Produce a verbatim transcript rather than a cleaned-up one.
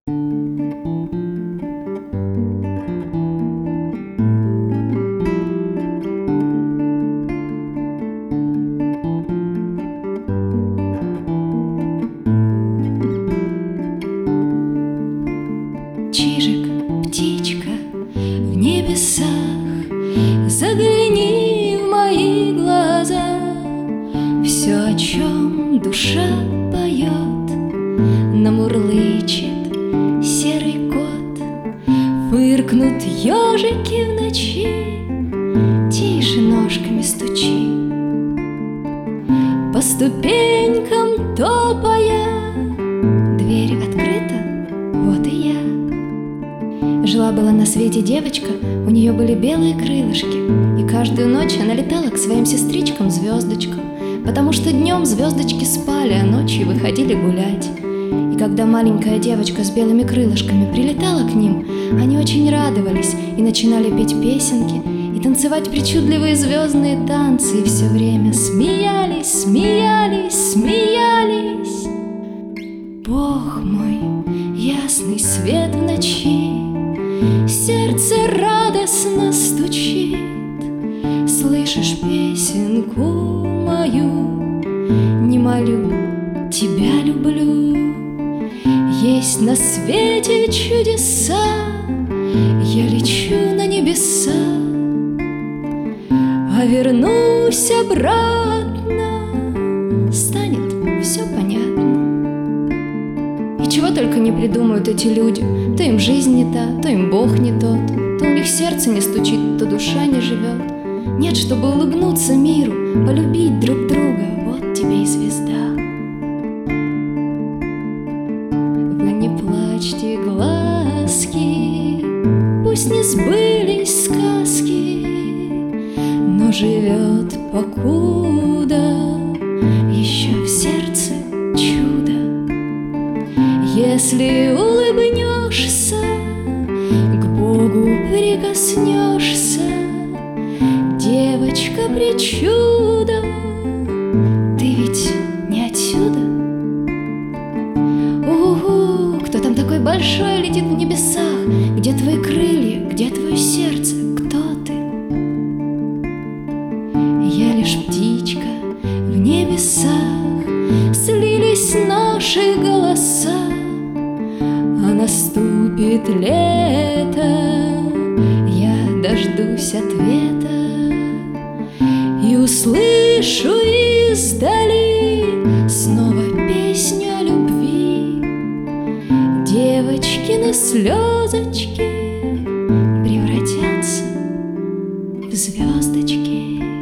Чижик, птичка в небесах, загляни в мои глаза. Все, о чем душа поет, намурлычет серый кот. Фыркнут ежики в ночи, тише ножками стучи. По ступенькам топая, дверь открыта, вот и я. Жила-была на свете девочка, у нее были белые крылышки, и каждую ночь она летала к своим сестричкам-звездочкам, потому что днем звездочки спали, а ночью выходили гулять. И когда маленькая девочка с белыми крылышками прилетала к ним, они очень радовались и начинали петь песенки и танцевать причудливые звездные танцы, и все время смеялись, смеялись, смеялись. Бог мой, ясный свет в ночи, сердце радостно стучит. Слышишь песенку мою? Не молю, тебя люблю. Есть на свете чудеса, я лечу на небеса, а вернусь обратно, станет все понятно. И чего только не придумают эти люди. То им жизнь не та, то им Бог не тот, то у них сердце не стучит, то душа не живет. Нет, чтобы улыбнуться миру, полюбить друг друга, вот тебе и звезда. Вы не плачьте, глазки, пусть не сбылись сказки, но живет покуда еще в сердце чудо. Если улыбнешься, к Богу прикоснешься, девочка причуда, ты ведь не отсюда? Угу, кто там такой большой летит в небесах? Где твои крылья, где твое сердце, кто ты? Я лишь птичка в небесах, слились наши голоса, а наступит лето, я дождусь ответа и услышу издали снова песню о любви. Девочкины слезочки превратятся в звездочки.